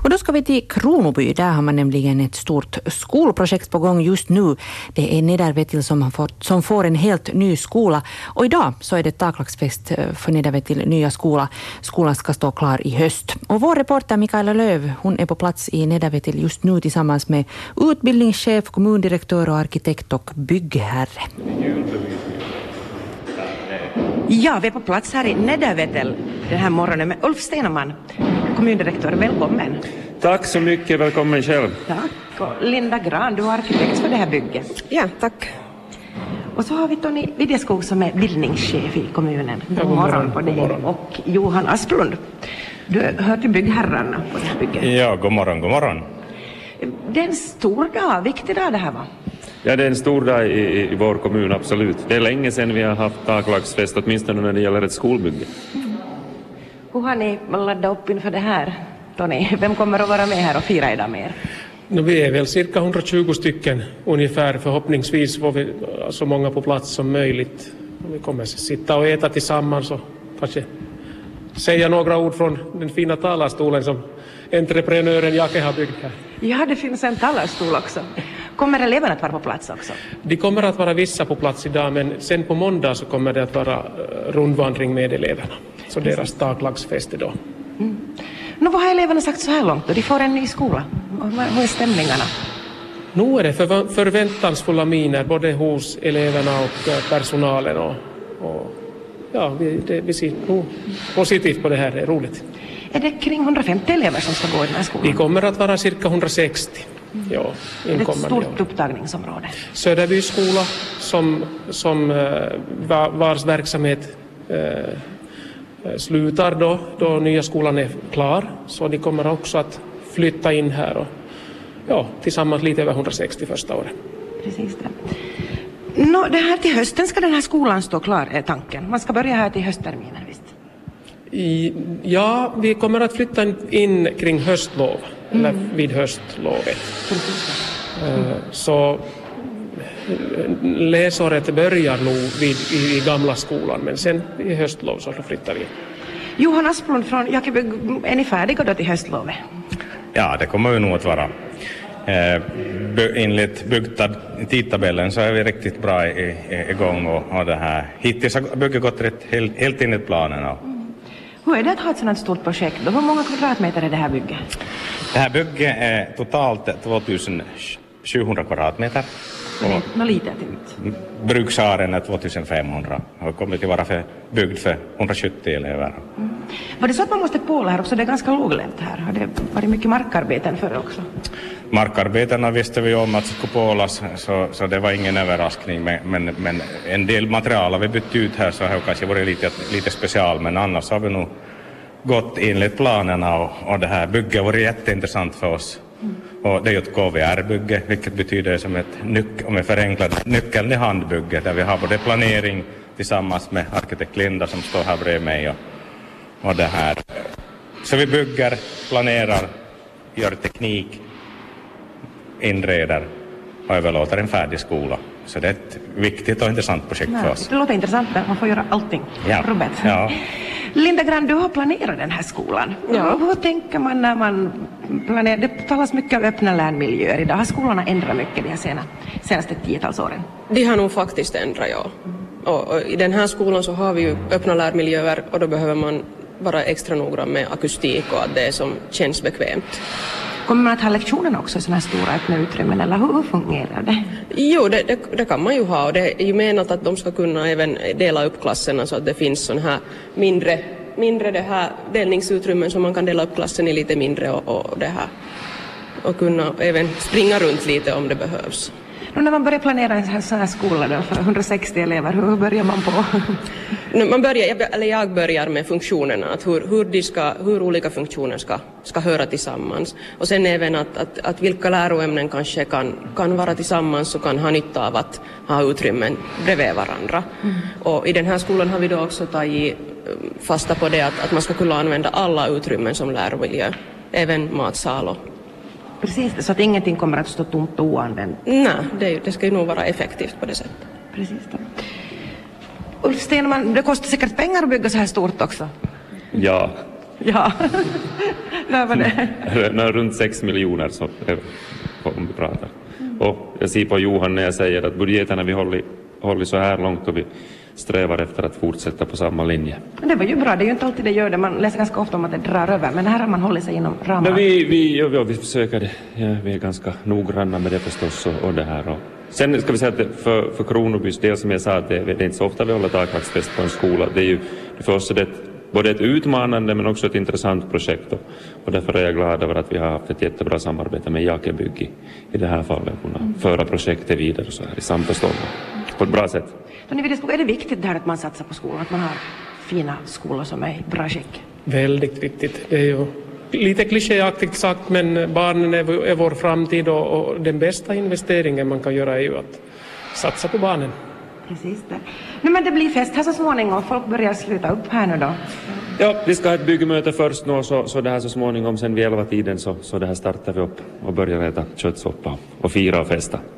Och då ska vi till Kronoby. Där har man nämligen ett stort skolprojekt på gång just nu. Det är Nedervetil som får en helt ny skola. Och idag så är det taklagsfest för Nedervetil nya skola. Skolan ska stå klar i höst. Och vår reporter Mikaela Löv, hon är på plats i Nedervetil just nu tillsammans med utbildningschef, kommundirektör och arkitekt och byggherre. Ja, vi är på plats här i Nedervetil den här morgonen med Ulf Steneman, kommundirektör. Välkommen. Tack så mycket, välkommen själv. Tack. Och Linda Gran, du är arkitekt för det här bygget. Ja, tack. Och så har vi Tony Videskog som är bildningschef i kommunen. God morgon på dig. Och Johan Asplund, du hör till byggherrarna på det här bygget. Ja, god morgon, god morgon. Det är en stor dag, viktig dag det här, va? Ja, det är en stor dag i vår kommun, absolut. Det är länge sedan vi har haft taklagsfest, åtminstone när det gäller ett skolbygge. Hur har ni laddat upp inför det här, Tony? Vem kommer att vara med här och fira idag med er? Vi är väl cirka 120 stycken ungefär. Förhoppningsvis får vi så många på plats som möjligt. Vi kommer att sitta och äta tillsammans och kanske säga några ord från den fina talarstolen som entreprenören Jake har byggt här. Ja, det finns en talarstol också. Kommer eleverna att vara på plats också? De kommer att vara vissa på plats idag, men sen på måndag så kommer det att vara rundvandring med eleverna. Så deras taklagsfest idag. Vad har eleverna sagt så här långt? De får en ny skola. Hur är stämningarna? Nu är det förväntansfulla miner både hos eleverna och personalen. Ja, vi ser positivt på det här, det är roligt. Är det kring 150 elever som ska gå i den här skolan? Det kommer att vara cirka 160. Ja, det är ett stort upptagningsområde. Söderby skola vars verksamhet slutar då nya skolan är klar. Så de kommer också att flytta in här och tillsammans lite över 160 första året. Precis det. Det här till hösten ska den här skolan stå klar, är tanken. Man ska börja här till höstterminen, visst? Ja, vi kommer att flytta in kring höstlov, eller vid höstlovet. Så läsåret börjar nog i gamla skolan, men sen i höstlov så flyttar vi. Johan Asplund från Jakeby, är ni färdiga då till höstlovet? Ja, det kommer vi nog att vara. Enligt tidtabellen så är vi riktigt bra igång och det här. Hittills har bygget gått helt enligt planerna. Hur är det att ha ett sådant stort projekt? Hur många kvadratmeter är det här bygget? Det här bygget är totalt 2700 kvadratmeter. Något litet ut. Bruksaren är 2500 och kommer till vara byggd för 170 elever. Var det så att man måste påla här också? Det är ganska låglänt här. Har det varit mycket markarbeten för också? Markarbetena visste vi om att skulle pålas, så det var ingen överraskning. Men en del material har vi bytt ut här, så har kanske varit lite special. Men annars har vi nog gått enligt planerna och det här bygget har varit jätteintressant för oss. Och det är ju ett KVR-bygge, vilket betyder som om jag förenklar nyckeln i handbygge, där vi har både planering tillsammans med arkitekt Linda som står här bredvid mig och det här. Så vi bygger, planerar, gör teknik, inreder och överlåter en färdig skola. Så det är ett viktigt och intressant projekt för oss. Det låter intressant, man får göra allting. Ja. Robert. Ja. Linda Gran, du har planerat den här skolan. Ja. Hur tänker man när man planerar? Det talas mycket om öppna lärmiljöer idag. Har skolorna ändrat mycket de här senaste 10-tals åren? De har nog faktiskt ändrat, ja. Och i den här skolan så har vi ju öppna lärmiljöer och då behöver man vara extra noggrann med akustik och att det är som känns bekvämt. Kommer man att ha lektionerna också i sådana här stora öppna utrymmen, eller hur fungerar det? Jo, det kan man ju ha, och det är ju menat att de ska kunna även dela upp klasserna så att det finns sån här mindre det här delningsutrymmen som man kan dela upp klassen i lite mindre och det här. Och kunna även springa runt lite om det behövs. När man börjar planera en sån här skola då, för 160 elever, hur börjar man på? Jag börjar med funktionerna, att hur olika funktioner ska höra tillsammans. Och sen även att vilka läroämnen kanske kan vara tillsammans och kan ha nytta av att ha utrymmen bredvid varandra. Och i den här skolan har vi då också tagit fasta på det att man ska kunna använda alla utrymmen som läromiljö, även matsal och precis, så att ingenting kommer att stå tomt och oanvänt. Nej, det ska ju nog vara effektivt på det sättet. Precis då. Ulf Steneman, det kostar säkert pengar att bygga så här stort också. Ja. Ja. Där var det. Runt 6 miljoner så, om vi pratar. Och jag ser på Johan när jag säger att budgeterna vi håller så här långt och vi strävar efter att fortsätta på samma linje. Men det var ju bra, det är ju inte alltid det gör det. Man läser ganska ofta om att det drar över, men här har man hållit sig inom ramarna. Men vi försöker det. Ja, vi är ganska noggranna med det förstås och det här. Och sen ska vi säga att för Kronobys del, som jag sa, att det är inte så ofta vi håller taklagsfest på en skola. Det är ju för oss både ett utmanande men också ett intressant projekt. Och därför är jag glad över att vi har haft ett jättebra samarbete med Jakebygg i det här fallet. Kunna föra projektet vidare så här i samförstånd på ett bra sätt. Tony Videskog, är det viktigt där att man satsar på skolan, att man har fina skolor som är i bra skick? Väldigt viktigt. Det är ju lite klichéaktigt sagt, men barnen är vår framtid och den bästa investeringen man kan göra är ju att satsa på barnen. Precis det. Nu, men det blir fest här så småningom. Folk börjar sluta upp här nu då. Ja, vi ska ha ett byggmöte först nu så det här så småningom sen vid 11-tiden så det här startar vi upp och börjar äta köttsoppa och fira och festa.